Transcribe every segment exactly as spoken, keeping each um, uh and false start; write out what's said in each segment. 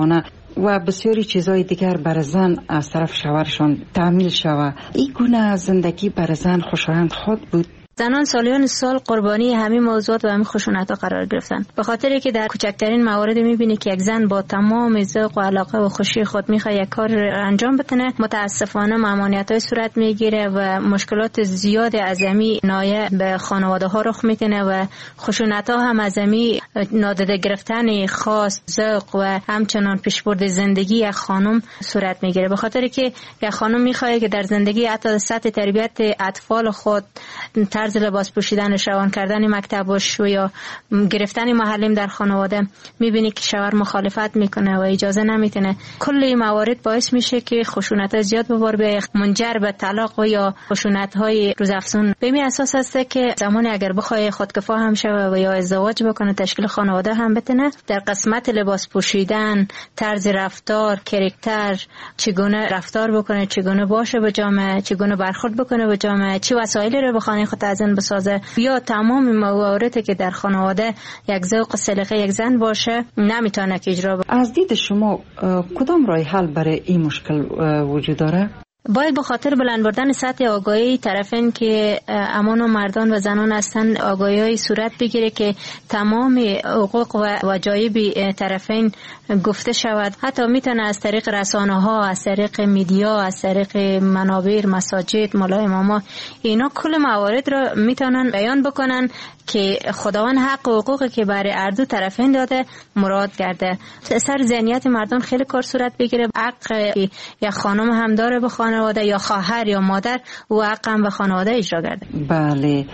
متاسفانه و بسیاری چیزهای دیگر بر زن از طرف شوهرشان تحمیل شود. این گونه زندگی بر زن خوشایند خود بود؟ زنان سالیان سال قربانی همین موضوعات و همین خشونت‌ها قرار گرفتن، به خاطر که در کوچکترین موارد می‌بینی که یک زن با تمام ذوق و علاقه و خوشی خود می‌خواد یک کار انجام بده، متاسفانه ممانعت‌های صورت می‌گیره و مشکلات زیاد از همین نایه به خانواده‌ها رخ می‌کنه و خشونت‌ها هم از همین نادیده گرفتن خاص ذوق و همچنان پیشبرد زندگی یک خانم صورت می‌گیره، به خاطر که یک خانم می‌خواد که در زندگی حتی سطح تربیت اطفال خود، طرز لباس پوشیدن، روان کردن مکتبش و یا گرفتن معلم در خانواده، میبینی که شوهر مخالفت میکنه و اجازه نمیتونه. کل این موارد باعث میشه که خشونت زیاد به بار بیاد، منجر به طلاق و یا خشونت های روزافزون. به این اساس هست که زمانی اگر بخواد خودکفا هم شوه و یا ازدواج بکنه، تشکیل خانواده هم بتونه، در قسمت لباس پوشیدن، طرز رفتار، کاراکتر، چگونه رفتار بکنه، چگونه باشه به جامعه، چگونه برخورد بکنه به جامعه، چه وسایلی رو به خانه خود تزیین بسازه، یا تمام مواردی که در خانواده یک ذوق و سلیقه یک زن باشه نمیتونه که اجرا بکنه. از دید شما کدام راه حل برای این مشکل وجود داره؟ باید به خاطر بلند بردن سطح آگاهی طرفین که امان و مردان و زنان هستند، آگاهی صورت بگیره که تمام حقوق و واجب طرفین گفته شود. حتی میتونه از طریق رسانه ها، از طریق میدیا، از طریق منابر، مساجد، مولای اماما، اینا کل موارد رو میتونن بیان بکنن که خداوند حق و حقوقی که برای هر دو طرفین داده مراد کرده. سر ذهنیت مردان خیلی کار صورت بگیره. حق یا خانم هم داره به خانواده، یا خواهر یا مادر، و حق هم به خانواده اجرا کرده. بله،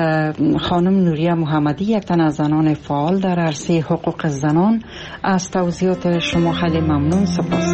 خانم نوریه محمدی، یک تن از زنان فعال در عرصه حقوق زنان، از توضیحات شما خیلی ممنون. سپاس.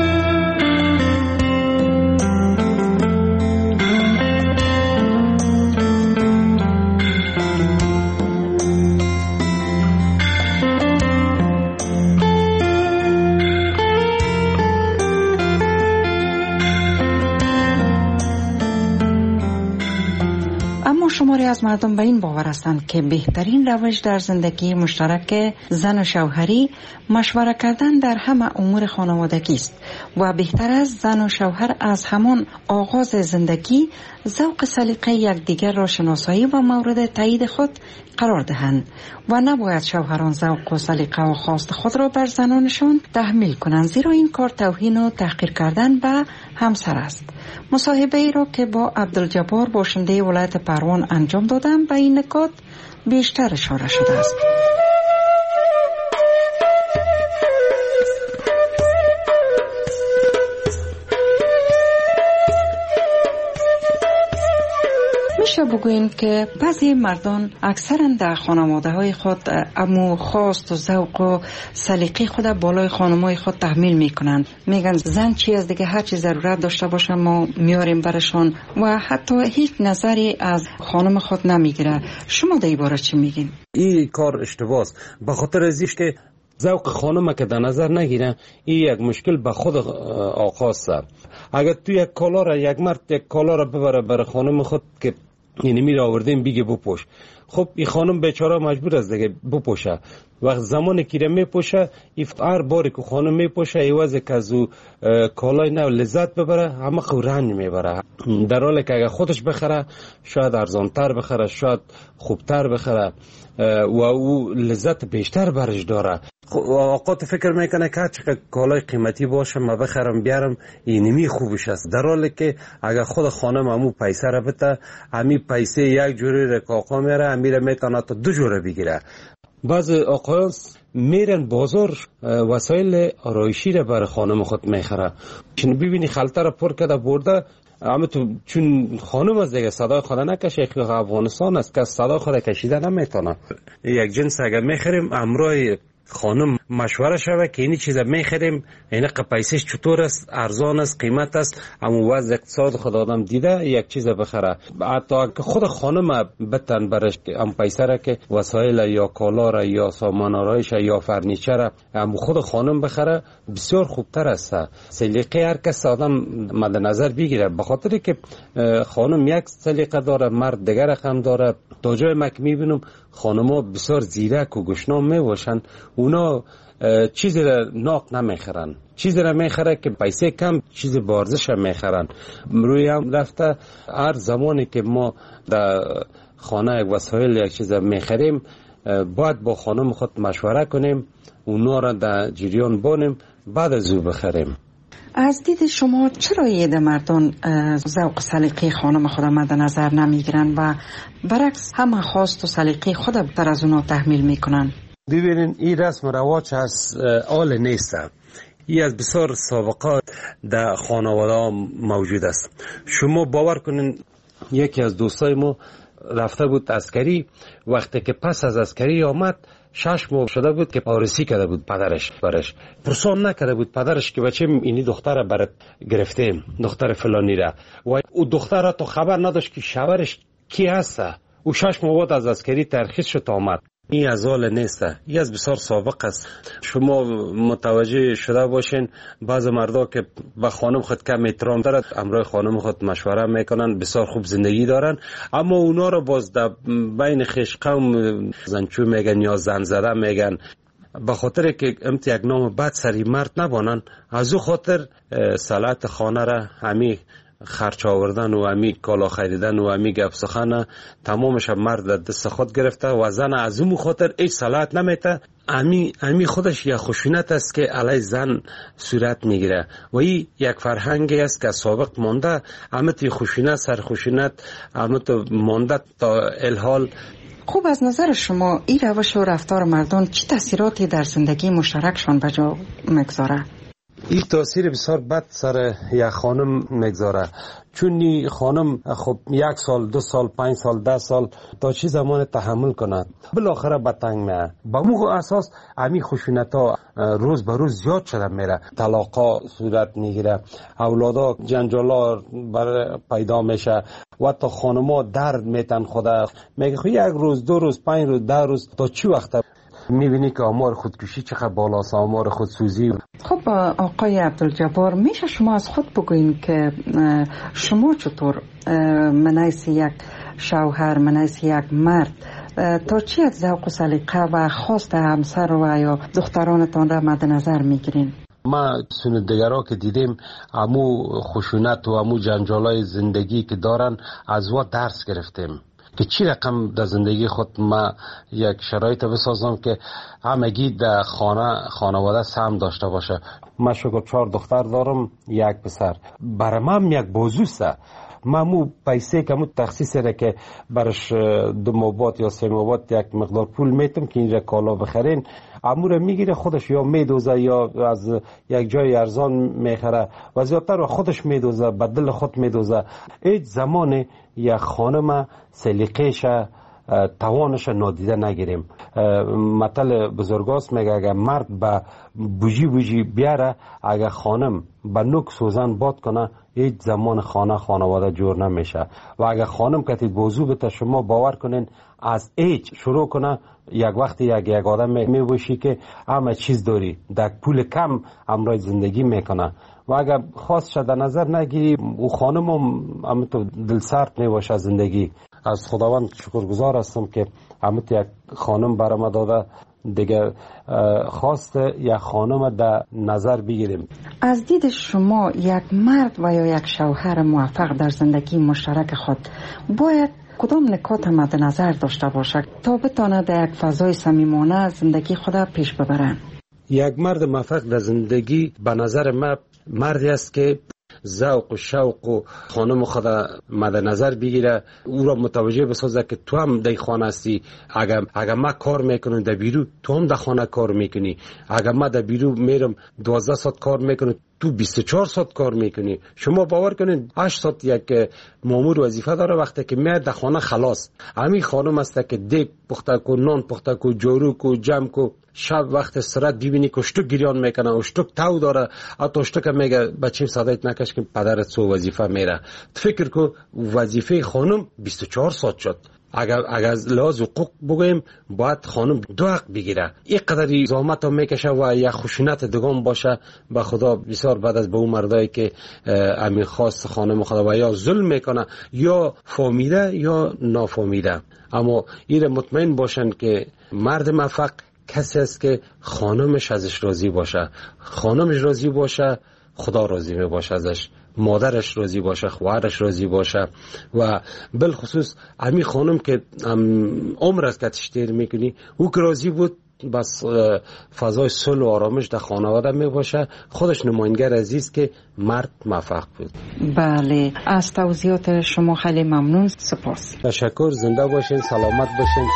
شماری از مردم به این باور هستند که بهترین روش در زندگی مشترک زن و شوهری مشوره کردن در همه امور خانوادگی است و بهتر است زن و شوهر از همان آغاز زندگی ذوق سلیقه یکدیگر را شناسایی و مورد تایید خود قرار دهند و نباید شوهران ذوق و سلیقه و خواست خود را بر زنانشان تحمیل کنند، زیرا این کار توهین و تحقیر کردن به همسر است. مصاحبه ای را که با عبدالجبار باشنده ولایت پروان انجام دادم به این نکات بیشتر اشاره شده است. میشه بگوییم که بعضی مردان اکثرا در خانواده های خود امو خواست و ذوق و سلیقه خود بالای خانمای خود تحمیل میکنند. میگن زن چی از دیگه، هر چی ضرورت داشته باشه ما میاریم برشان و حتی هیچ نظری از خانم خود نمیگیره. شما در این باره چی میگین؟ این کار اشتباه است، به خاطر ازیش که ذوق خانم که در نظر نگیره، این یک مشکل به خود آقا است. اگر تو یک کالا را، یک مرد یک کالا را ببره بر خانم خود که یعنی میره آوردیم بگه بپوش، خب این خانم بیچاره مجبور است دیگه بپوشه. وقت زمانی که میپوشه، هر باری که خانم میپوشه ایوازه که از او کالای نو لذت ببره، همه رنج میبره، در حالی که اگر خودش بخره شاید ارزانتر بخره، شاید خوبتر بخره و او لذت بیشتر برش داره. اوقات فکر میکنه که چقدر کالای قیمتی باشه ما بخرم بیارم اینمی خوبش است، در حالی که اگر خود خانم همو پیسه را بده، همی پیسه یک جوری رکاقا میره، همیره میتونه تا دو جوره بگیره. بعض آقایان میرن بازار وسایل آرایشی را برای خانم خود میخره، چون ببینی خلطه را پر کرده برده، اما تو چون خانم از دیگه صدای خود نکشه، که افغانستان است که صدای خود کشیده نمیتونه. یک جنس اگر میخریم امرای خانم مشوره شوه که اینی چیزا میخریم اینه پیسش چطور است، ارزان است، قیمت است، اما وضع اقتصاد خود آدم دیده یک چیز بخره. حتی که خود خانم بتن برش ام پیسه را که وسایل یا کالا را یا سامان آرایش یا فرنیچر ام خود خانم بخره بسیار خوبتر است. سلیقه هر کس آدم مد نظر بگیره، به خاطر که خانم یک سلیقه داره، مرد دیگر رقم داره. تا جای مک میبینم خانم‌ها بسیار زیرک و گشنام میباشن، اونا چیزی را ناق نمیخرن، چیزی را میخره که پیسه کم، چیز بارزش میخرن. روی هم رفته هر زمانی که ما در خانه یک وسایل یک چیز میخریم باید با خانم خود مشوره کنیم، اونا را در جریان بانیم، بعد از او بخریم. از دید شما چرا یه ده مردان ذوق سلیقه خانم خود مد نظر نمیگیرن و برعکس همه خواست و سلیقه خود بتر از اونا تحمیل میکنن؟ ببینین این رسم و رواج از آل نیست، این از بسیار سابقات در خانواده موجود است. شما باور کنین یکی از دوستای ما رفته بود عسکری، وقتی که پس از عسکری آمد شش ماه شده بود که پارسی کرده بود پدرش برش، پرسان نکرده بود پدرش که بچه اینی دختر برات گرفتیم، دختر فلانی را، و او دختر را تو خبر نداشت که شوهرش کی هست. او شش ماه بعد از عسکری ترخیص شد آمد. این از آل نیست، این از بسیار سابق است. شما متوجه شده باشین بعض مردا که به خانم خود کم احترام دارد، امرای خانم خود مشوره میکنن، بسیار خوب زندگی دارن، اما اونا رو باز در بین خویش قوم زنچو میگن یا زن زده میگن. به خاطر که امت یک نام بد سری مرد نبانن، از او خاطر صلاحیت خانه را همی خرچ آوردن و همی کالا خریدن و همی گپ سخن تمامش مرد دست خود گرفته و زن از اون خاطر هیچ صلاحیت نمیته. امی امی خودش یک خشونت است که علی زن صورت میگیره و این یک فرهنگی است که سابق مانده. امت خشونت سر خشونت امت مانده تا الحال. خوب، از نظر شما این روش و رفتار مردان چه تاثیراتی در زندگی مشترکشان به جا میگذاره؟ این تاثیر بسیار بد سر یک خانم میگذاره، چون این خانم خب یک سال، دو سال، پنج سال، ده سال تا چی زمان تحمل کند، بالاخره به تنگ میه. با مو اساس امی خشونت ها روز به روز زیاد شده میره، طلاقا صورت میگیره، اولادا جنجالا بر پیدا میشه و تا خانما درد میتن خدا میگه خب یک روز، دو روز، پنج روز، ده روز تا چی وقت میبینی که آمار خودکشی چقدر بالاست، آمار خودسوزی. خب آقای عبدالجبار، میشه شما از خود بگوین که شما چطور منیس یک شوهر، منیس یک مرد تا چی از ذوق و سلیقه و خواست همسر و یا دخترانتان را مد نظر میگیرین؟ ما سندگرها که دیدیم امو خشونت و امو جنجالای زندگی که دارن از وا درس گرفتیم که چی رقم در زندگی خود ما یک شرایط بسازم که همگی در خانه خانواده سهم داشته باشه. من شکر چهار دختر دارم، یک پسر. برای من یک بازوسته. من مو پیسه که مو تخصیص را که برش دو مابات یا سه مابات یک مقدار پول میتم که اینجا کالا بخرین، امور میگیره خودش یا میدوزه یا از یک جای ارزان میخره و زیادتر و خودش میدوزه، به دل خود میدوزه. هیچ زمان یک خانم سلیقه‌ش توانش نادیده نگیریم. مثل بزرگاست میگه اگر مرد به بوجی بوجی بیاره، اگر خانم به نوک سوزن باد کنه، هیچ زمان خانه خانواده جور نمیشه. و اگر خانم کتی بوزو بته، شما باور کنین از هیچ شروع کنه، یک وقتی یک یک آدم میبوشی که همه چیز داری، در پول کم امرای زندگی میکنه. و اگر خواست شده نظر نگیری، او خانم هم تو دل سرد میباشه زندگی. از خداوند شکرگزار هستم که همت یک خانم برام داده. دیگه خواست یک خانم در نظر بگیریم. از دید شما یک مرد و یا یک شوهر موفق در زندگی مشترک خود باید کدام نکات مد نظر داشته باشد تا بتانه در یک فضای صمیمانه زندگی خود پیش ببرن؟ یک مرد موفق در زندگی به نظر من مردی است که ذوق و شوق و خانم خود مد نظر بگیره، او را متوجه بسازه که تو هم در خانه هستی. اگر اگر ما کار میکنم در بیرو، تو هم در خانه کار میکنی. اگر ما در بیرو میرم دوازده ساعت کار میکنم، تو بیست و چهار ساعت کار میکنی. شما باور کنید هشت ساعت یک مامور وظیفه داره، وقتی که میاد در خانه خلاص همین خانم است که دیگ پخته کو، نان پخته کو، جارو کو، جمع کو. شب وقت استراحت ببینی که اشتک گریان میکنه، اشتک تو داره، حتی اشتک میگه بچه صدایت نکش که پدرت سو وظیفه میره. فکر کو وظیفه خانم بیست و چهار ساعت شد. اگر اگر از لحاظ حقوق بگویم باید خانم دو حق بگیره. این قدری زحمت ها میکشه و یک خشونت دگان باشه. به خدا بسیار بعد از به اون مردایی که امین خواست خانم خدا و یا ظلم میکنه یا فهمیده یا نافهمیده. اما این مطمئن باشن که مرد موفق کسی است که خانمش ازش راضی باشه. خانمش راضی باشه خدا راضی می باشه ازش، مادرش راضی باشه، خواهرش راضی باشه. و بالخصوص امی خانم که عمر از که تشتیر میکنی او که راضی بود، بس فضای صلح و آرامش در خانواده می باشه. خودش نماینگر عزیز که مرد موفق بود. بله، از توضیحات شما خیلی ممنون، سپاس. تشکر، زنده باشین، سلامت باشین.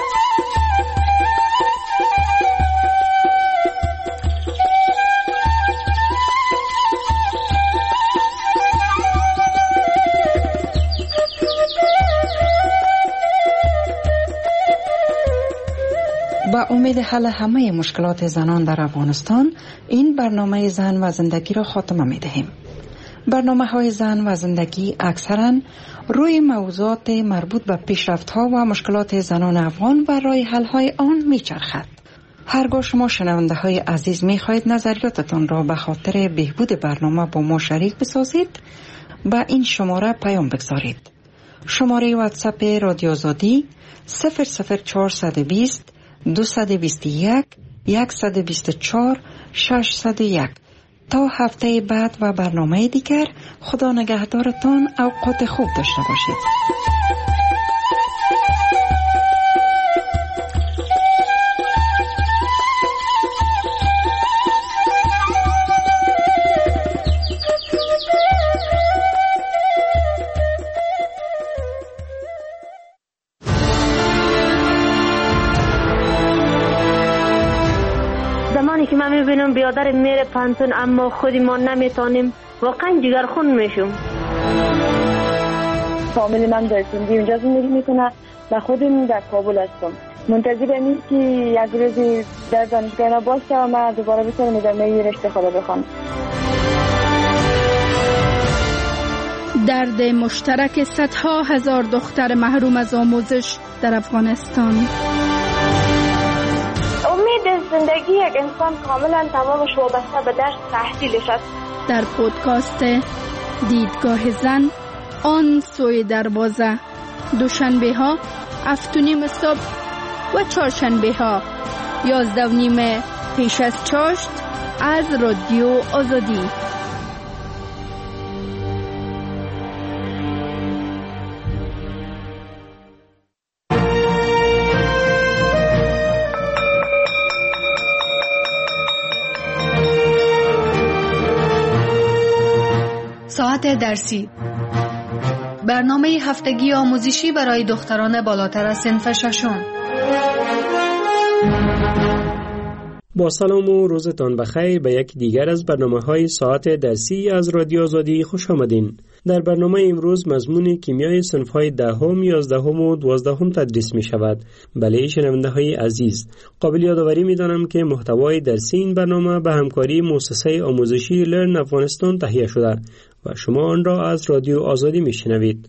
با امید حل همه مشکلات زنان در افغانستان، این برنامه زن و زندگی را خاتمه می دهیم. برنامه های زن و زندگی اکثرا روی موضوعات مربوط به پیشرفت ها و مشکلات زنان افغان و راه حل های آن می چرخد. هرگاه شما شنونده های عزیز می خواهید نظریاتتان را به خاطر بهبود برنامه با ما شریک بسازید، با این شماره پیام بگذارید. شماره واتساپ رادیو آزادی صفر صفر چهارصد و بیست دویست و بیست و یک صد و بیست و چهار ششصد و یک. تا هفته بعد و برنامه دیگر، خدا نگهدارتان، اوقات خوب داشته باشید. که من میبینم بیادر میره پانتون اما خودی ما نمیتونیم، واقعا جگرخون میشم. فامیل من در سندی اونجا زندگی میکنه و خودم در کابل هستم. منتظرم که یک روزی در دانشگاه باشه و من دوباره بتونم ادامه رشته خدا بخوام. درد مشترک صدها هزار دختر محروم از آموزش در افغانستان. زندگی یک انسان کاملا تمامش وابسته به درس تحصیلش است. در پودکاست دیدگاه زن، آن سوی دروازه، دوشنبه ها هفت و نیم صبح و چهارشنبه ها یازده و نیم پیش از چاشت از رادیو آزادی. ساعت درسی، برنامه هفتگی آموزشی برای دختران بالاتر از صنف ششم. با سلام و روزتان بخیر به یک دیگر از برنامه‌های ساعت درسی از رادیو آزادی خوش آمدین. در برنامه امروز مضمون کیمیای صنف‌های دهم، یازدهم و دوازدهم تدریس می‌شود. بله شنونده‌های عزیز، قابل یادآوری می‌دانم که محتوای درسی این برنامه به همکاری مؤسسه آموزشی لرن افغانستان تهیه شده و شما آن را از رادیو آزادی می‌شنوید.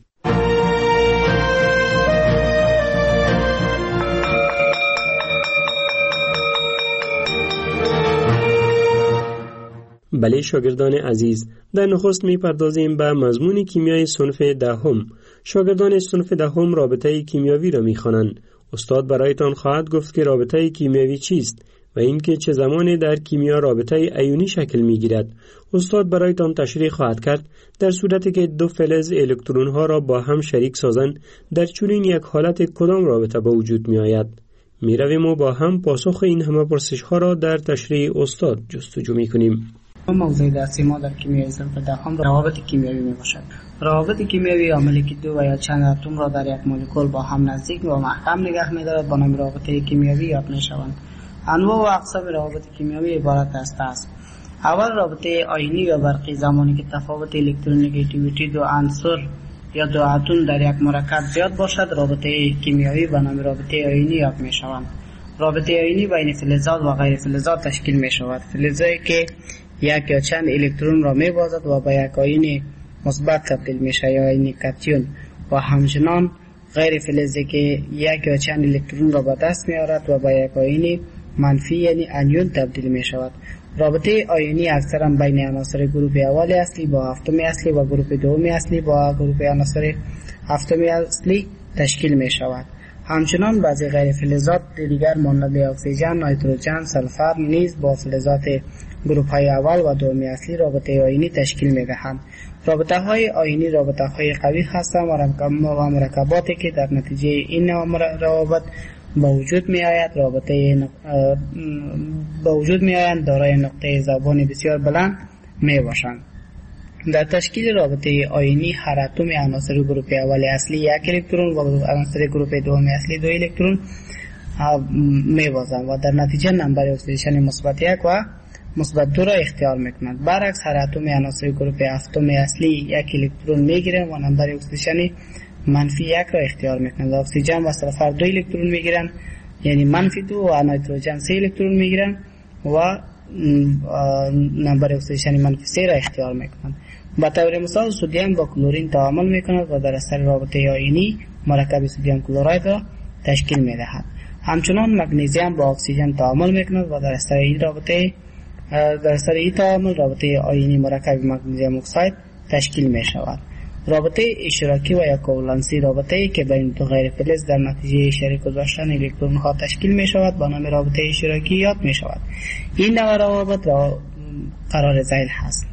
بله شاگردان عزیز، در نخست می‌پردازیم به مضمون کیمیای صنف دهم. شاگردان صنف دهم رابطه کیمیاوی را می‌خوانند. استاد برایتان خواهد گفت که رابطه کیمیاوی چیست و اینکه چه زمانی در کیمیا رابطه ایونی شکل می‌گیرد. استاد برایتان تشریح خواهد کرد در صورتی که دو فلز الکترون‌ها را با هم شریک سازند، در چنین یک حالت کدام رابطه به وجود می‌آید. می‌رویم و با هم پاسخ این همه پرسش‌ها را در تشریح استاد جستجو می‌کنیم. موضوع درسی ما در کیمیای صنف دهم روابط کیمیایی می باشد. روابط کیمیایی عاملی که دو و یا چند اتم را در یک مولکول با هم نزدیک و محکم نگه می دارد با نام رابطه کیمیایی یاد می شوند. انواع و اقسام روابط کیمیایی عبارت است است اول رابطه آیونی یا برقی، زمانی که تفاوت الکترونگیتیویتی دو عنصر یا دو اتم در یک مرکب زیاد باشد، رابطه کیمیایی به نام رابطه آیونی یاد می شوند. رابطه آیونی بین فلزات و غیر فلزات تشکیل می شود. فلزایی که یک یا چند الکترون را می بازد و به یک آیون مثبت تبدیل می شود یا آیون کاتیون، و همچنان غیر فلزی که یک یا چند الکترون را به دست می آورد و به یک آیون منفی یعنی انیون تبدیل می شود. رابطه آیونی اکثرا بین عناصر گروه اول اصلی با هفتم اصلی و گروه دوم اصلی با گروه عناصر هفتم اصلی تشکیل می شود. همچنان بعضی غیر فلزات دیگر مانند اکسیژن، نیتروژن، سلفر نیز با فلزات گروه های اول و دوم اصلی رابطه آیونی تشکیل می دهند. رابطه های آیونی رابطه های قوی هستند و مرکباتی که در نتیجه این روابط با وجود می آید رابطه نق... با وجود می آیند دارای نقطه ذوبان بسیار بلند می باشند. در تشکیل رابطه آیونی هر اتم عناصر گروه اول اصلی یک الکترون و عناصر گروه دوم اصلی دو الکترون می بازند و در نتیجه نمبر اکسیدیشن مثبت یک و مثبت دو را اختیار میکنند. برعکس هر اتم عناصر گروه هفتم اصلی یک الکترون میگیرند و نمبر اکسیدیشن منفی یک را اختیار میکنند. اکسیژن و سلفر دو الکترون میگیرند، یعنی منفی دو، و نیتروژن سه الکترون میگیرند و نمبر اکسیدیشن منفی سه را اختیار میکنند. به طور مثال سدیم با کلورین تعامل میکند و در اثر رابطه آیونی مرکب سدیم کلراید را تشکیل میدهد. همچنان مگنیزیم با اکسیژن تعامل میکند و در اثر این رابطه در اثر این تعامل رابطه آیونی مرکب مگنیزیم اکساید تشکیل می شود. رابطه اشتراکی و یا کوولنسی رابطه‌ای که بین دو غیر فلز در نتیجه شریک گذاشتن الکترون ها تشکیل می شود با نام رابطه اشتراکی یاد می شود. این نوع روابط را قرار ذیل هست.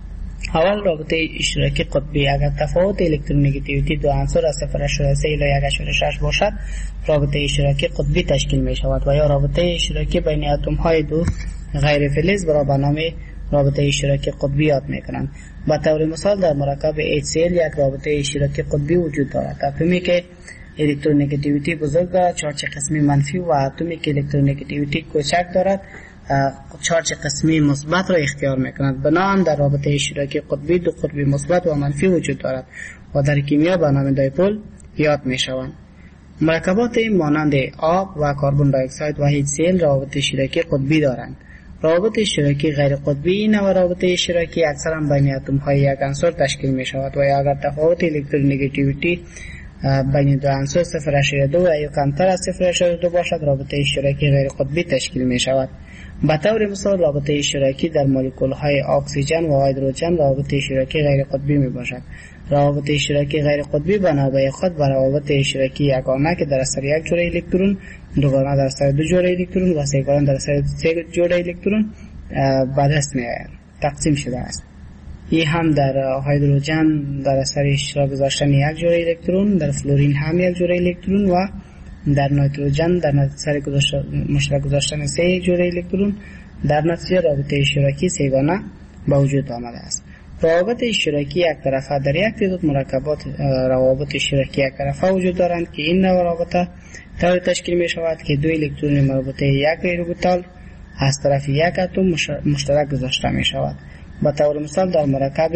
اول رابطه اشتراکی قطبی، اگر تفاوت الکترونگیتیویتی دو عنصر از صفر ممیز سه الی یک ممیز شش باشد رابطه اشتراکی قطبی تشکیل می شود و یا رابطه اشتراکی بین اتم های دو غیر فلز را به نام رابطه اشتراکی قطبی یاد می کنند. به طور مثال در مرکب اچ سی ال یک رابطه اشتراکی قطبی وجود دارد. اتمی که الکترونگیتیویتی بزرگ دارد چارج قسمی منفی و اتمی که الکترونگیتیویتی کوچک دارد چارج قسمی مثبت را اختیار می‌کند. بنابراین در رابطه اشتراکی قطبی دو قطب مثبت و منفی وجود دارد و در کیمیا به نام دایپول یاد می‌شوند. مرکبات مانند آب و کربن دی اکساید و اچ سی ال روابط اشتراکی قطبی دارند. روابط اشتراکی غیر قطبی این نوع روابط اشتراکی اکثرا بین اتم‌های یک عنصر تشکیل می‌شود و اگر تفاوت الکترونگیتیویتی بین دو عنصر صفر ممیز دو و یا کمتر از صفر ممیز دو باشد رابطه اشتراکی غیر قطبی تشکیل می‌شود. به طور مثال رابطه اشتراکی در مولکول‌های اکسیژن و هیدروژن رابطه اشتراکی غیر قطبی میباشد. روابط اشتراکی غیر قطبی بنابر خود به روابط اشتراکی یگانه که در اثر یک جوړه الکترون، دوگانه در اثر دو جوړه الکترون و سه‌گانه در اثر سه جوړه الکترون به دست میآید تقسیم شده است. این هم در هیدروژن در اثر اشتراک گذاشتن یک جوړه الکترون، در فلورین هم یک جوړه الکترون و در نیتروژن در نتیجه مشترک گذاشتن سه جوړه الکترون در نتیجه رابطه اشتراکی سه‌گانه به وجود آمده است. روابط اشتراکی یک طرفه در یک تعداد مرکبات روابط اشتراکی یک طرفه وجود دارند که این نوع رابطه طور تشکیل می شود که دو الکترون مربوطه یک اوربیتال از طرف یک اتم مشترک گذاشته می شود. به طور مثال در مرکب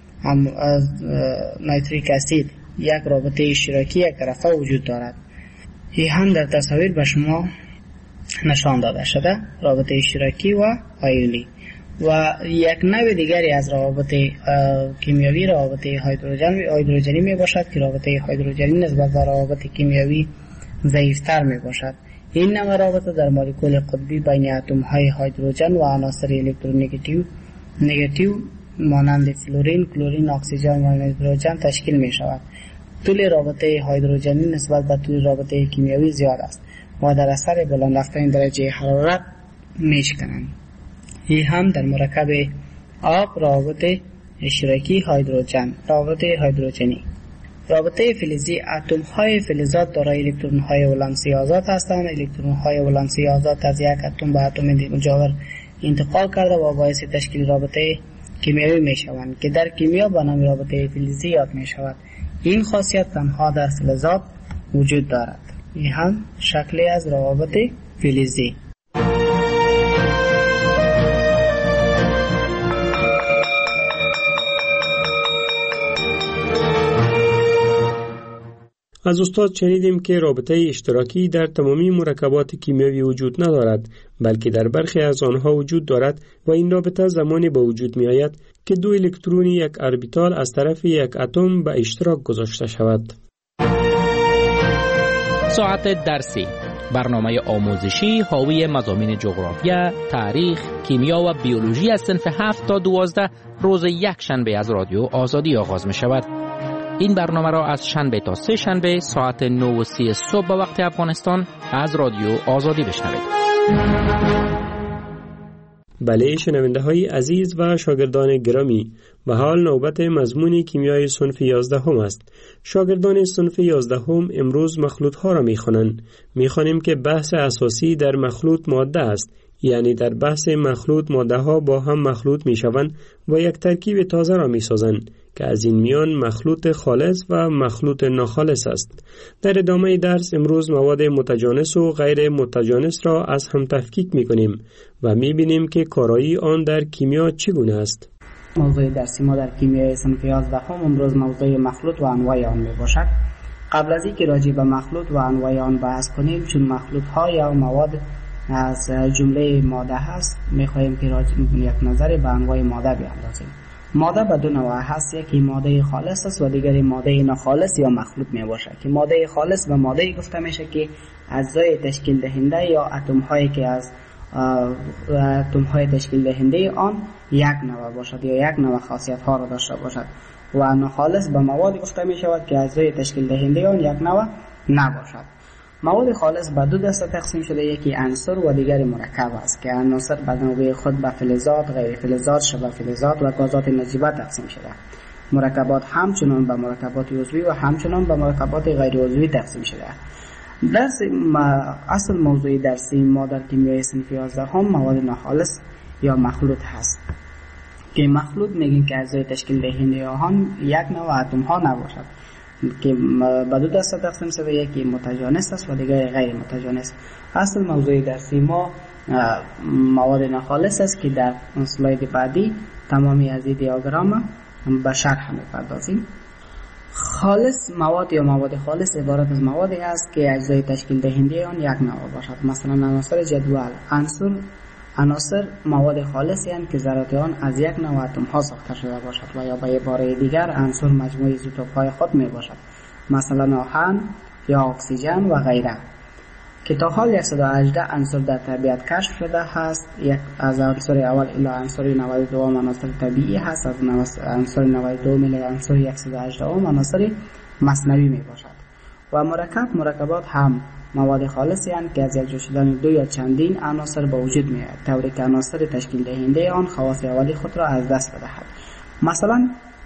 نیتریک اسید یک رابطه اشتراکی یک طرفه وجود دارد. این هم در تصاویر به شما نشان داده شده رابطه اشتراکی و آیونی. و یک نوع دیگری از روابط کیمیاوی روابط هیدروژن هیدروژنی می باشد که رابطه هیدروژنی نسبت به روابط کیمیاوی ضعیف‌تر می باشد. این نوع رابطه در مولکول قطبی بین اتم های هیدروژن و عناصر الکترونگیتیو نگاتیو مانند فلورین، کلورین، اکسیژن و نیتروژن تشکیل می شود. طول رابطه هیدروژنی نسبت به طول رابطه کیمیاوی زیاد است و در اثر بلند رفتن درجه حرارت می شکنند. این هم در مرکب آب روابط اشتراکی هیدروژن روابط هیدروژنی. رابطه فلزی اتم های فلزات دارای الکترون های ولانسی آزاد هستند. الکترون های ولانسی آزاد از یک اتم به اتم مجاور انتقال کرده و باعث تشکیل رابطه کیمیایی می شوند که در کیمیا به نام رابطه فلزی یاد می شود. این خاصیت تنها در فلزات وجود دارد. این هم شکلی از روابط فلزی. از استاد شنیدیم که رابطه اشتراکی در تمامی مرکبات کیمیایی وجود ندارد بلکه در برخی از آنها وجود دارد و این رابطه زمانی به وجود می آید که دو الکترون یک اربیتال از طرف یک اتم به اشتراک گذاشته شود. ساعت درسی برنامه آموزشی حاوی مضامین جغرافیا، تاریخ، کیمیا و بیولوژی از صنف هفت تا دوازده روز یک شنبه از رادیو آزادی آغاز می شود. این برنامه را از شنبه تا سه شنبه ساعت نه و سی صبح به وقت افغانستان از رادیو آزادی بشنوید. بله شنونده های عزیز و شاگردان گرامی، و حال نوبت مضمون کیمیای صنف یازده هم است. شاگردان صنف یازده هم امروز مخلوط ها را می خوانند. می خوانیم که بحث اساسی در مخلوط ماده است، یعنی در بحث مخلوط ماده ها با هم مخلوط می شوند و یک ترکیب تازه را می سازند که از این میان مخلوط خالص و مخلوط ناخالص است. در ادامه درس امروز مواد متجانس و غیر متجانس را از هم تفکیک می کنیم و می بینیم که کارایی آن در کیمیا چگونه است. موضوع درسی ما در کیمیای صنف یازده هم امروز موضوع مخلوط و انواع آن می باشد. قبل از اینکه راجع به مخلوط و انواع آن بحث کنیم، چون مخلوط ها یا مواد از جمله ماده هست، می خواهیم که راجع یک نظر به انواع ماده بیاندازیم. ماده به دو نوع هست، یکی ماده خالص است و دیگری ماده ناخالص یا مخلوط می باشد. که ماده خالص به ماده گفته میشه که اجزای تشکیل دهنده یا اتم هایی که از اتم های تشکیل دهنده آن یک نوع باشد یا یک نوع خاصیت ها را داشته باشد، و ناخالص به مواد گفته می شود که اجزای تشکیل دهنده آن یک نوع نباشد. مواد خالص به دو دسته تقسیم شده، یکی عنصر و دیگری مرکب است که عناصر به نوبه خود به فلزات، غیر فلزات، شبه فلزات و گازات نجیبه تقسیم شده. مرکبات همچنان به مرکبات عضوی و همچنان به مرکبات غیر عضوی تقسیم شده. درس اصل موضوع درسی ما در کیمیای صنف یازده هم مواد ناخالص یا مخلوط هست که مخلوط میگیم که اجزای تشکیل دهنده آن یک نوع اتم ها نباشد، که به دو دسته تقسیم شده، یکی متجانس است و دیگری غیر متجانس. اصل موضوع درسی ما مواد ناخالص است که در اسلاید بعدی تمامی از این دیاگرام به شرح می‌پردازیم. خالص مواد یا مواد خالص عبارت از موادی است که اجزای تشکیل دهنده آن یک نوع باشد. مثلا عناصر جدول عنصر عناصر مواد خالصی هستند که ذرات آن از یک نوع اتم ها ساخته شده باشد، و یا به عباره دیگر عنصر مجموعه ایزوتوپ های خود می باشد، مثلا آهن یا اکسیژن و غیره، که تا حال صد و هجده عنصر در طبیعت کشف شده هست. یک از عنصر اول الی عنصر نود و دو عناصر طبیعی هست، از عنصر نود و دو الی عنصر صد و هجده عناصر مصنوعی می باشد. و مرکب مرکبات هم مواد خالصی هستند که از یک جا شدن دو یا چندین عناصر به وجود می آید، طوری که عناصر تشکیل دهنده آن خواص اولی خود را از دست بدهد. مثلا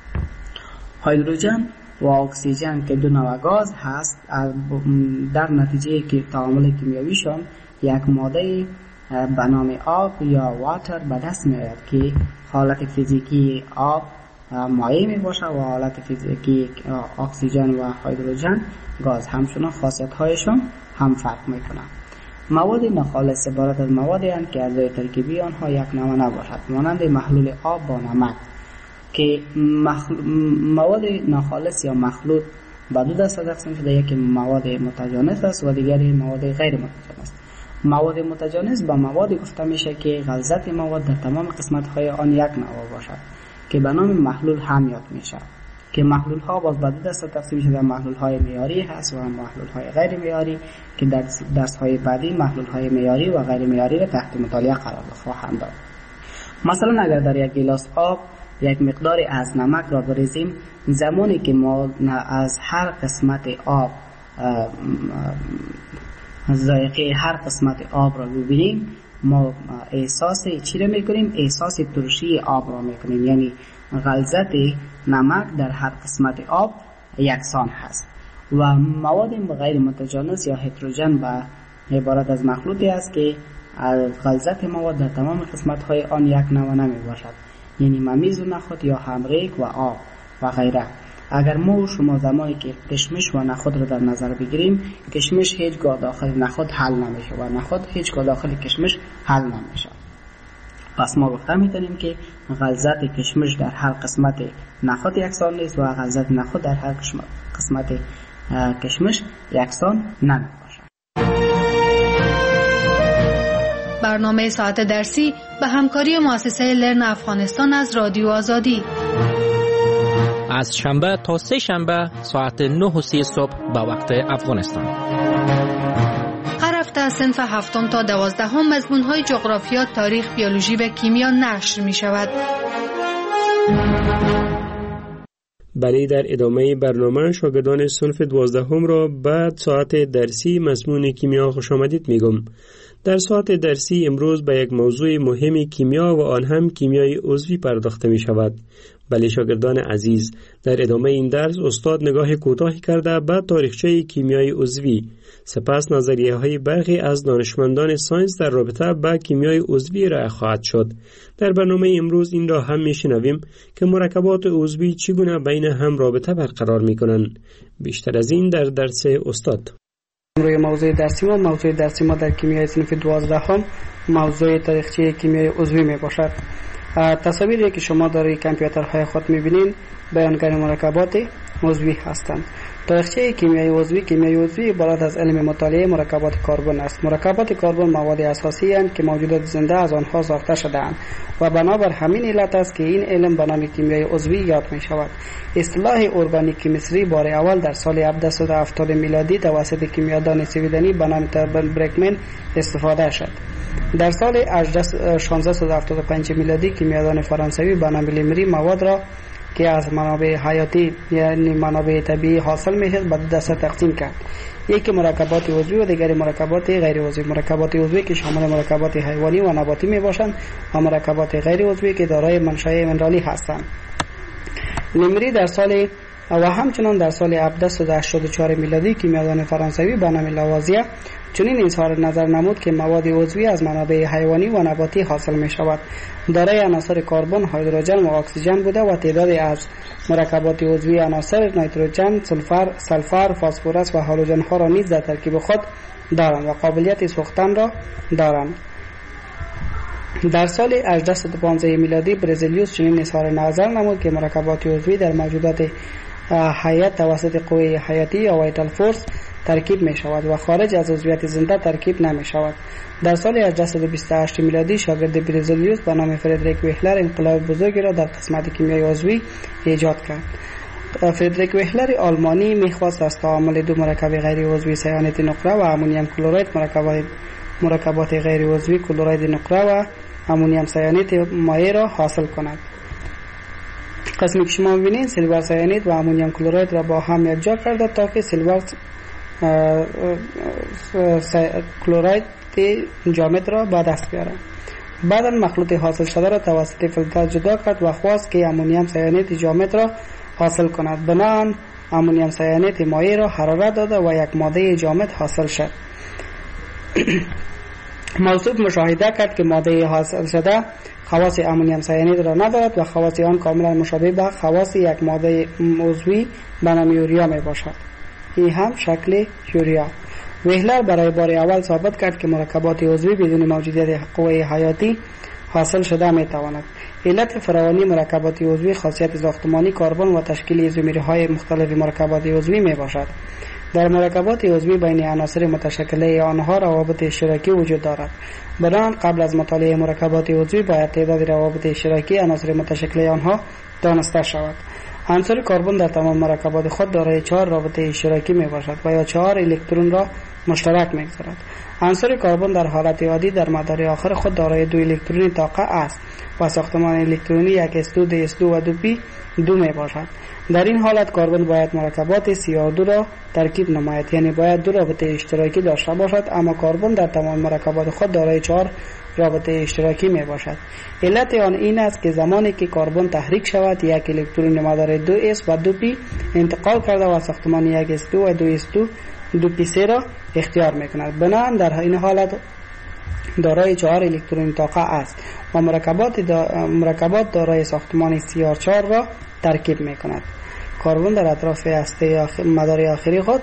هیدروژن و اکسیژن که دو نوع گاز هست، در نتیجه که تعامل کیمیاییشان یک ماده به نام آب یا واتر به دست می آید که حالت فیزیکی آب مایع می باشد و حالت فیزیکی اکسیژن و هیدروژن گاز. همچنان خاصیت هایشان هم فرق می کنند. مواد ناخالص عبارت از موادی هستند که اجزای ترکیبی آنها یک نوع نباشد، مانند محلول آب با نمک. که مخل... مواد ناخالص یا مخلوط به دو دسته تقسیم شده، یکی مواد متجانس است و دیگری مواد غیر متجانس. مواد متجانس با مواد گفته میشه که غلظت مواد در تمام قسمت های آن یک نوع باشد، که به نام محلول هم یاد میشه. که محلول ها باز به دو دسته تقسیم شده، محلول های معیاری هست و محلول های غیر معیاری، که در درس های بعدی محلول های معیاری و غیر معیاری را تحت مطالعه قرار خواهند داد. مثلا اگر در یک گیلاس آب یک مقداری از نمک را بریزیم، زمانی که ما از هر قسمت آب ذائقه هر قسمت آب را ببینیم، ما احساس چی را میکنیم؟ احساس ترشی آب را میکنیم، یعنی غلظت نمک در هر قسمت آب یکسان هست. و مواد غیر متجانس یا هتروژن به عبارت از مخلوطی است که غلظت مواد در تمام قسمت های آن یک نوع نمی باشد، یعنی ممیز و نخود یا همریک و آب و غیره. اگر ما و شما زمانی که کشمش و نخود را در نظر بگیریم، کشمش هیچگاه داخل نخود حل نمیشه و نخود هیچگاه داخل کشمش حل نمیشه. پس ما گفته میتونیم که غلظت کشمش در هر قسمت نخود یکسان نیست و غلظت نخود در هر قسمت کشمش یکسان نمیباشد. برنامه ساعت درسی به همکاری مؤسسه لرن افغانستان از رادیو آزادی از شنبه تا سه شنبه ساعت نه و سی صبح به وقت افغانستان. هر هفته از صنف هفتم تا دوازدهم مضمون‌های جغرافیا، تاریخ، بیولوژی و کیمیا نشر می شود. بله، در ادامه برنامه شاگردان صنف دوازدهم را بعد ساعت درسی مضمون کیمیا خوش آمدید میگم. در ساعت درسی امروز به یک موضوع مهم کیمیا و آن هم کیمیای عضوی پرداخته می شود. بله شاگردان عزیز، در ادامه این درس استاد نگاه کوتاهی کرده به تاریخچه کیمیای عضوی، سپس نظریه های برخی از دانشمندان ساینس در رابطه با کیمیای عضوی ارائه خواهد شد. در برنامه امروز این را هم میشنویم که مرکبات عضوی چگونه بین هم رابطه برقرار میکنند. بیشتر از این در درس استاد. روی موضوع درسی ما موضوع درسی ما در کیمیای صنف دوازدهم موضوع تاریخچه کیمیای عضوی می باشد. تصاویری که شما در کامپیوترهای خود می‌بینید بیانگر مرکبات عضوی هستند. تاریخچه کیمیای عضوی کیمیای عضوی عبارت از علم مطالعه مرکبات کربن است. مرکبات کربن مواد اساسی هستند که موجودات زنده از آنها ساخته شده‌اند و بنابر همین علت است که این علم به نام کیمیای عضوی یاد می شود. اصطلاح ارگانیک کیمستری بار اول در سال هفتصد و هفتاد میلادی توسط کیمیادان سویدنی به نام تربن برکمن استفاده شد. در سال شانزده و هفتاد و پنج میلادی کیمیادان فرانسوی به نام لیمری مواد را که از منابع حیاتی یعنی منابع طبیعی حاصل میشد به دو دسته تقسیم کرد. یکی مرکبات عضوی و دیگری مرکبات غیر عضوی. مرکبات عضوی که شامل مرکبات حیوانی و نباتی می باشند و مرکبات غیر عضوی که دارای منشأ منرالی هستند. لیمری در سال و همچنان در سال هفتصد و هشتاد و چهار میلادی کیمیادان فرانسوی به نام لاوازیه چنین اظهار نظر نمود که مواد عضوی از منابع حیوانی و نباتی حاصل می شود. دارای عناصر کربن، هیدروژن و اکسیژن بوده و تعدادی از مرکبات عضوی عناصر نیتروژن، سلفر، سلفر، فسفرس و هالوژن ها را نیز در ترکیب خود دارند و قابلیت سوختن را دارند. در سال هجده و پانزده میلادی برزیلیوس چنین اظهار نظر نمود که مرکبات عضوی در موجودات حیات توسط قوه حیاتی یا وایتال فورس ترکیب می شود و خارج از عضویت زنده ترکیب نمی شود. در سال هجده و بیست و هشت میلادی شاگرد برزیلیوس به نام فردریک ویهلر انقلاب بزرگی را در قسمت کیمیای عضوی ایجاد کرد. فردریک ویهلر آلمانی می‌خواست از تعامل دو مرکب غیر عضوی سیانت نقره و امونیم کلراید مرکبات مرکبات غیر عضوی کلراید نقره و امونیم سیانت مایع را حاصل کند. قسمی که شما می‌بینید سیلور سیانید و امونیم کلراید را با هم یکجا کرده تا که سیلور کلراید جامد را به دست بیاره. بعدا مخلوط حاصل شده را توسط فیلتر جدا کرد و خواست که امونیم سیانید جامد را حاصل کند. بنابراین امونیم سیانید مایع را حرارت داده و یک ماده جامد حاصل شد. موصوف مشاهده کرد که ماده حاصل شده خواص امونیم سیانید را ندارد و خواص آن کاملا مشابه به خواص یک ماده عضوی به نام یوریا می باشد. این هم شکل یوریا. ویهلر برای بار اول ثابت کرد که مرکبات عضوی بدون موجودیت قوه حیاتی حاصل شده می تواند. علت فراوانی مرکبات عضوی خاصیت ساختمانی کربن و تشکیل ایزومرهای مختلف مرکبات عضوی می باشد. در مرکبات عضوی بین عناصر متشکله آنها روابط اشتراکی وجود دارد. بنابراین قبل از مطالعه مرکبات عضوی باید تعداد روابط اشتراکی عناصر متشکله آنها دانسته شود. عنصر کربن در تمام مرکبات خود دارای چهار رابطه اشتراکی می باشد و یا چهار الکترون را مشترک می‌گذارد. عنصر کربن در حالت عادی در مدار آخر خود دارای دو الکترونی طاقه است و ساختمان الکترونی یک اس دو، دی اس دو و دو پی دو می باشد. در این حالت کربن باید مرکبات سی آر دو را ترکیب نماید، یعنی باید دو رابطه اشتراکی داشته باشد، اما کربن در تمام مرکبات خود دارای چهار رابطه اشتراکی می باشد. علت آن این است که زمانی که کربن تحریک شود یک الکترون مدار دو اس و دو پی انتقال کرده و ساختمان یک اس دو و دو اس دو دو پی سه را اختیار می کند. بنابراین در این حالت دارای چهار الکترون طاقه است و مرکبات دا مرکبات دارای ساختمان سی آر چهار را ترکیب می کند. کربن در اطراف هسته آخر مدار آخری خود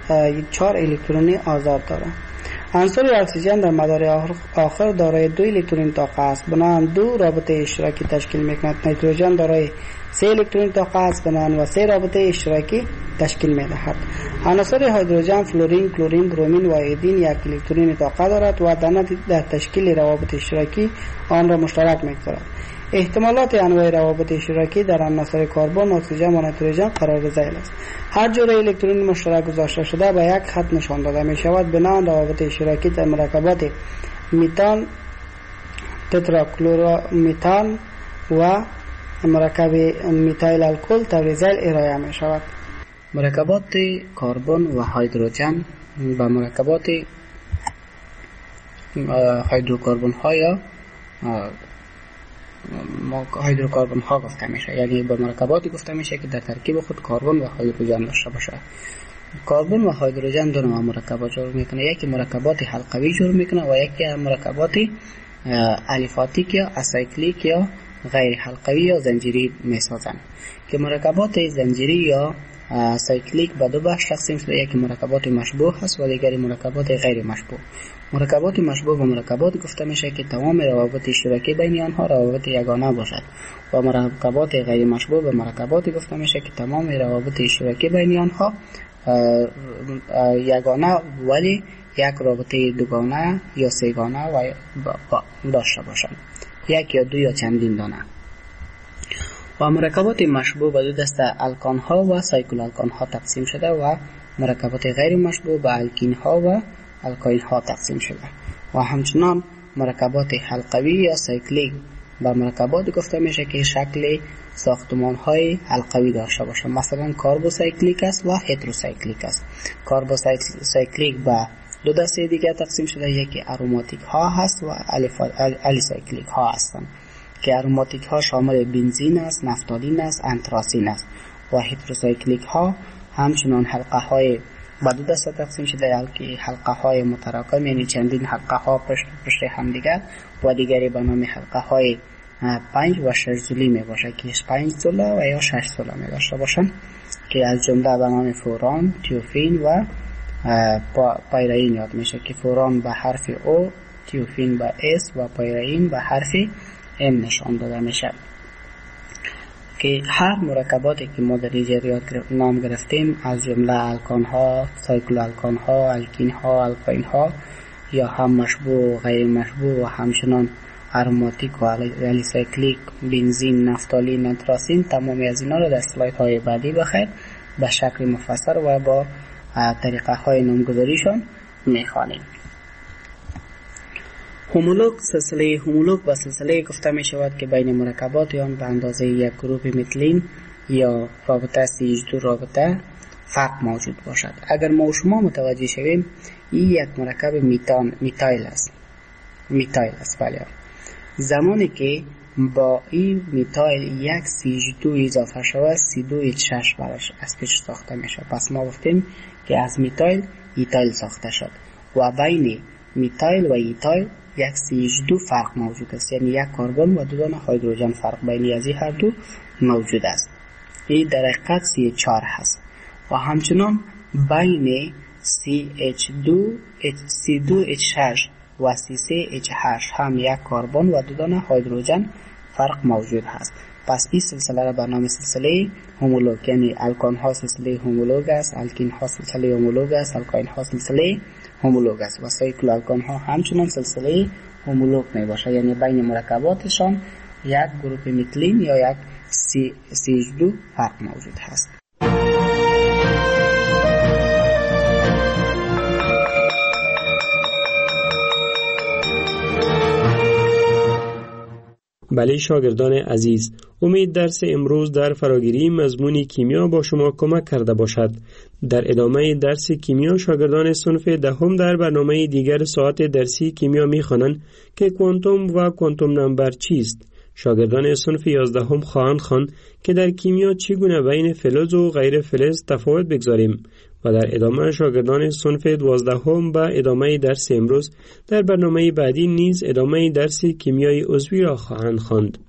چهار الکترونی آزاد دارد. عنصر اکسیژن در مدار آخر دارای دو الکترون طاقه است، بنابراین دو رابطه اشتراکی تشکیل می کند. نیتروژن دارای سه الکترون طاقه است، بنابراین و سه رابطه اشتراکی تشکیل می دهد. عناصر هیدروژن، فلورین، کلورین، برومین و ایودین یک الکترون طاقه دارد و در تشکیل روابط اشتراکی آن را مشترک می گذارد. احتمالات انواع روابط اشتراکی در عناصر کربن، اکسیژن و نیتروژن قرار ذیل است. هر جور الکترون مشترک گذاشته شده به یک خط نشان داده می شود. بنابراین روابط اشتراکی در مرکبات میتان، تتراکلورو میتان و مرکب میتایل الکل تبریزل ارائه می شود. مرکبات کربن و هیدروژن با مرکبات هیدروکربن ها یا هیدروکربن ها گفته میشه، یعنی به مرکباتی گفته میشه که در ترکیب خود کربن و هیدروژن داشته باشه. کربن و هیدروژن دو نوع مرکبات جور میکنه، یکی مرکبات حلقوی جور میکنه و یکی مرکبات الیفاتیک یا اسایکلیک یا غیر حلقوی یا زنجیری میسازن. که مرکبات زنجیری یا سایکلیک به دو بخش تقسیم شده، یکی مرکبات مشبوه هست و دیگری مرکبات غیر مشبوه. مرکبات مشبوه و مرکبات گفته میشه که تمام روابط اشتراکی بین آنها روابط یگانه باشد و مرکبات غیر مشبوه و مرکبات گفته میشه که تمام روابط اشتراکی بین آنها یگانه ولی یک رابطه دوگانه یا سه‌گانه و داشته باشند، یک یا دو یا چندین دانه. و مرکبات مشبوه به دو دسته الکان ها و سایکل الکان ها تقسیم شده و مرکبات غیر مشبوه به الکین ها و الکاین ها تقسیم شده. و همچنان مرکبات حلقوی یا سایکلیک به مرکبات گفته میشه که شکل ساختمان های حلقوی داشته باشه، مثلا کاربوسایکلیک است و هتروسایکلیک است. کاربوسایکلیک به دو دسته دیگر تقسیم شده، یکی اروماتیک ها هست و الیسایکلیک ها هستند که اروماتیک ها شامل بنزین است، نفتالین است، انتراسین است. و هتروسایکلیک ها همچنان حلقه های به دو دسته تقسیم شده، که حلقه های متراکم یعنی چندین حلقه ها پشت پشت هم دیگر و دیگری به نام حلقه های پنج و شش زولی می باشه که پنج زوله و یا شش زوله می داشته باشن، که از جمله به نام فوران، تیوفین و پایرین یاد میشه که فوران به حرف او، تیوفین به اس و پایرین به حرف ام نشان داده میشه. که هر مرکباتی که ما در اینجا نام گرفتیم از جمله الکان ها، سایکل الکان ها، الکین ها، الکاین ها یا هم مشبوه و غیر مشبوه و همچنان اروماتیک و الیسایکلیک، بنزین، نفتالین، انتراسین، تمامی از اینا رو در اسلاید های بعدی بخیر به شکل مفصل و با طریقه های نامگذاریشان میخوانیم. هومولوگ، سلسله هومولوگ و سلسله گفته می شود که بین مرکبات آن به اندازه یک گروپ متلین یا رابطه سی اچ دو رابطه فرق موجود باشد. اگر ما و شما متوجه شویم این یک مرکب میتان میتایل است میتایل است ولی زمانی که با این میتایل یک سی اچ دو اضافه شود سی دو اچ شش برش از پیش ساخته میشه. پس ما گفتیم که از میتایل ایتایل ساخته شد و بین میتایل و ایتایل یک سی اچ دو فرق موجود است، یعنی یک کربن و دو دانه هیدروژن فرق بین از هر دو موجود است. این در حقیقت سی چهار هست. و همچنان بین سی اچ دو سی دو اچ شش و سی سه اچ هشت هم یک کربن و دو دانه هیدروژن فرق موجود هست. پس این سلسله را به نام سلسله هومولوگ، یعنی الکان ها سلسله هومولوگ است، الکین ها سلسله هومولوگ است، الکاین ها سلسله هومولوگ است و سایکل الکان ها همچنان سلسله هومولوگ می باشه، یعنی بین مرکباتشان یک گروپ متلین یا یک سی اچ دو فرق موجود هست. بله شاگردان عزیز، امید درس امروز در فراگیری مضمون کیمیا با شما کمک کرده باشد. در ادامه درس کیمیا شاگردان صنف دهم در برنامه دیگر ساعت درسی کیمیا می‌خوانند که کوانتوم و کوانتوم نمبر چیست. شاگردان صنف یازدهم خواهند خواند که در کیمیا چگونه بین فلز و غیر فلز تفاوت بگذاریم و در ادامه شاگردان صنف دوازدهم با ادامه درس امروز در برنامه بعدی نیز ادامه درس کیمیای عضوی را خواهند خواند.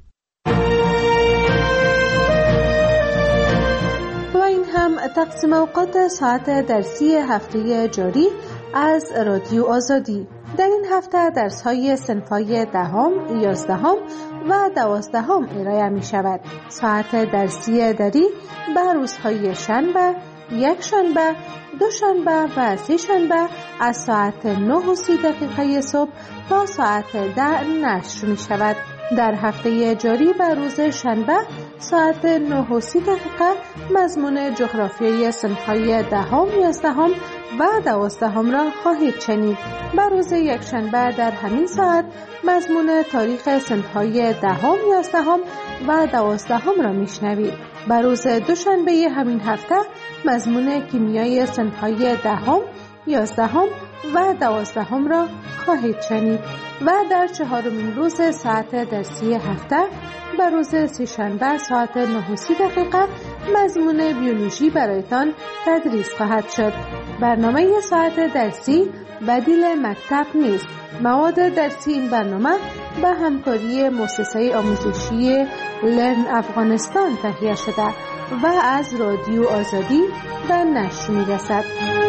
و این هم تقسیم اوقات ساعت درسی هفته جاری از رادیو آزادی. در این هفته درس‌های صنف‌های دهم، یازدهم و دوازدهم ارائه می شود. ساعت درسی دری به روزهای شنبه، یک شنبه، دو شنبه و سه شنبه از ساعت نه و سی دقیقه صبح تا ساعت ده نشر می شود. در هفته جاری بر روز شنبه ساعت نه و سی دقیقه مضمون جغرافیایی صنف‌های دهم، یازدهم و دوازدهم را خواهید شنید. بر روز یکشنبه در همین ساعت مضمون تاریخ صنف‌های دهم، یازدهم و دوازدهم را میشنوید. بر روز دوشنبه همین هفته مضمون کیمیای صنف‌های دهم، یازدهم و دوازدهم را خواهید شنید و در چهارمین روز ساعت درسی هفته بر روز سه‌شنبه ساعت نه و سی دقیقه مضمون بیولوژی برایتان تدریس خواهد شد. برنامه ساعت درسی بدیل مکتب نیست. مواد درسی این برنامه به همکاری مؤسسه آموزشی لرن افغانستان تهیه شده و از رادیو آزادی به نشر می‌رسد.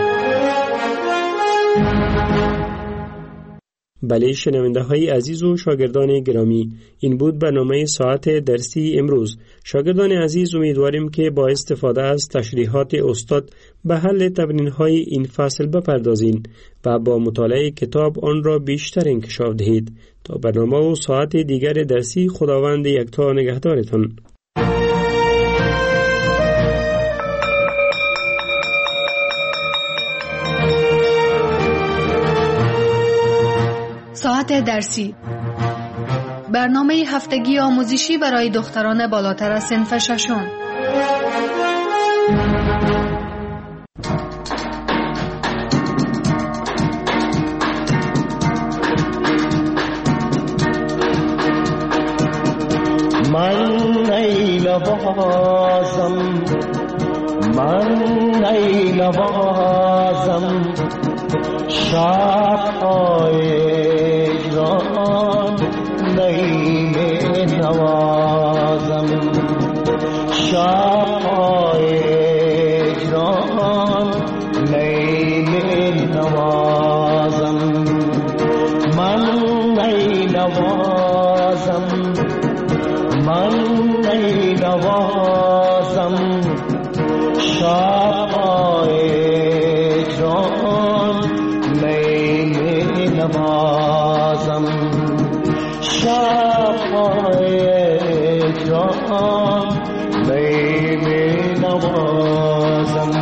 بله شنونده های عزیز و شاگردان گرامی، این بود برنامه ساعت درسی امروز. شاگردان عزیز، امیدواریم که با استفاده از تشریحات استاد به حل تمرین های این فصل بپردازین و با مطالعه کتاب آن را بیشتر انکشاف دهید. تا برنامه و ساعت دیگر درسی، خداوند یکتا نگهدارتان. ساعت درسی، برنامه هفتگی آموزشی برای دختران بالاتر از صنف ششم. من ای نوازم، من ای نوازم شب‌های جان نیم نوازم، شب‌های جان نیم نوازم، من ای نوازم، من ای نوازم شب‌های جان نیم نوازم، شب‌های جان نیم نوازم.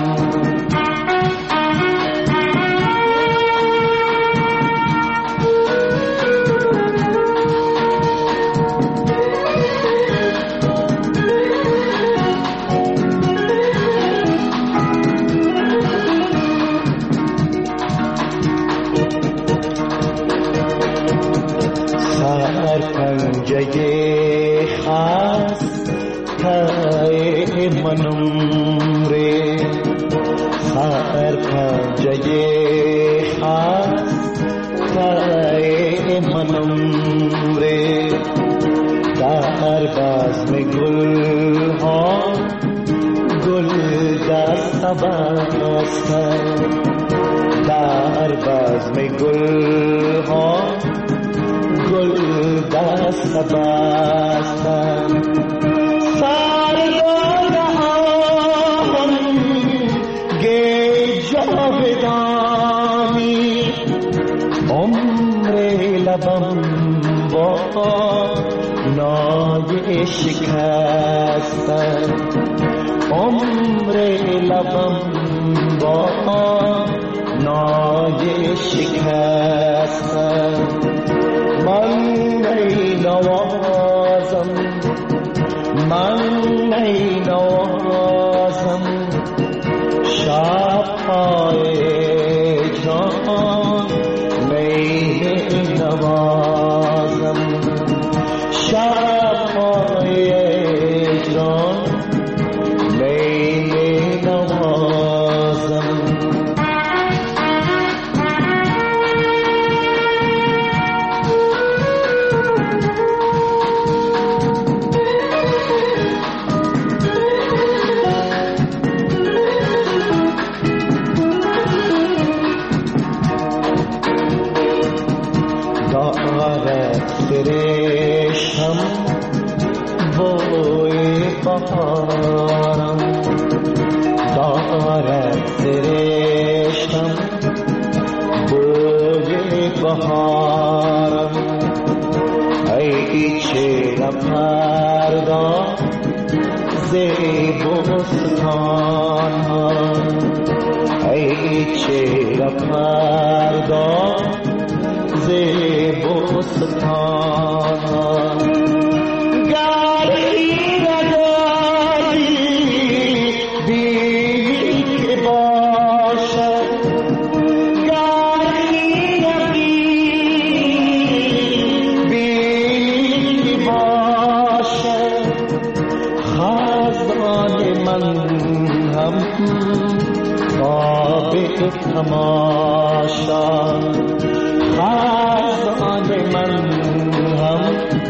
پنجه خسته منم ره، سر پنجه خسته منم ره، در بزم گل ها گل دست بستم، در بزم گل ها گل دست بستم، سرگردهم گی جاودانی، عمر لبم با نای شکستم، عمر لبم با نای شکستم، من ای نوازم، من ای نوازم شب‌های جان نی نوازم، شب‌های جان نی نوازم. فرشتم بوی بهارم، دارد فرشتم بوی بهارم، ای شعر پرداز بستان ها، ای شعر پرداز بستان ها. تماشا خزان من هم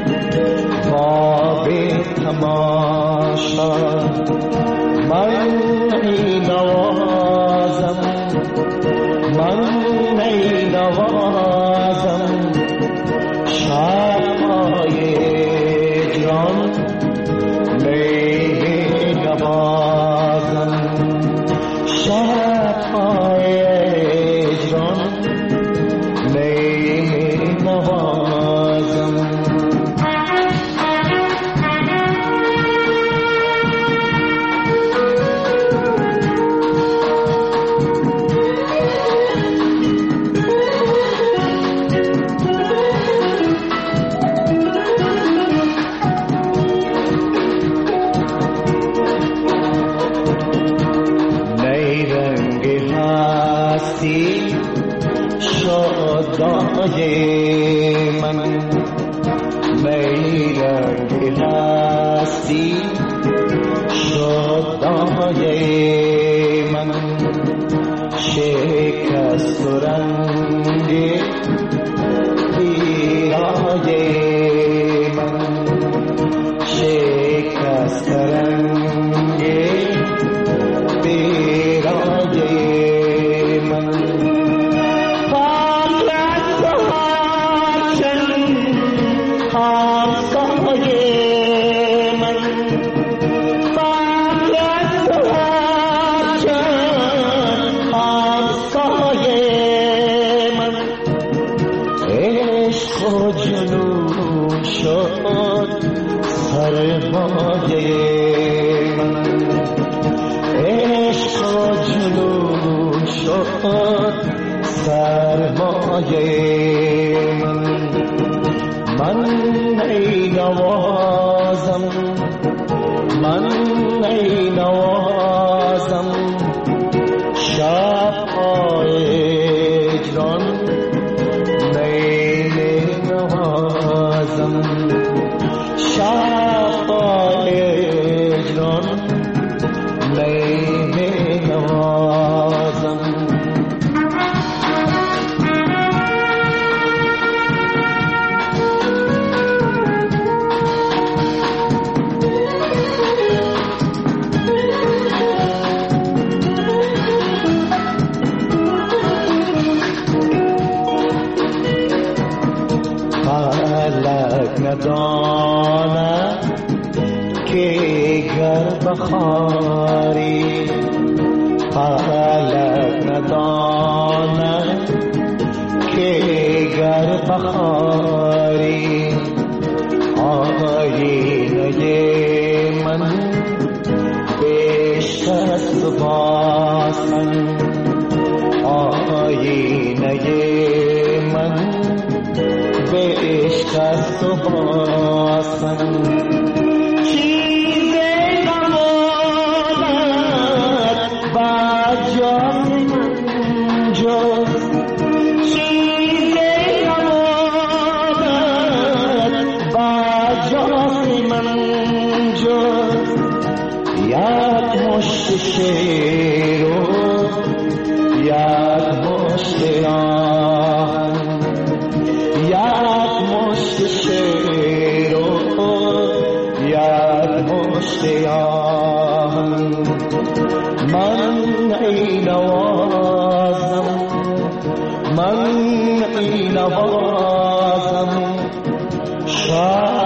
باب تماشا، من ای نوازم من ای نوازم شب‌های جان می نوازم شب‌های من میرنگ هستی شدای من، شکست و رنگ پیرای من، شکست رنگ پیرای من. سرمایه من، من ای نوازم من ای نوازم شب‌های جان می نوازم شب‌های جان می نوازم. ندانم که گر بخاری، فلک ندانم که گر بخاری، آینه من بشکست باسن، آینه من بشکست باسن. چیز نماند بجای من جز، چیز نماند بجای من جز یک مشت شیر و یک مشت آهن، یک مشت شیر و یک مشت آهن. من ای نوازم من ای نوازم شب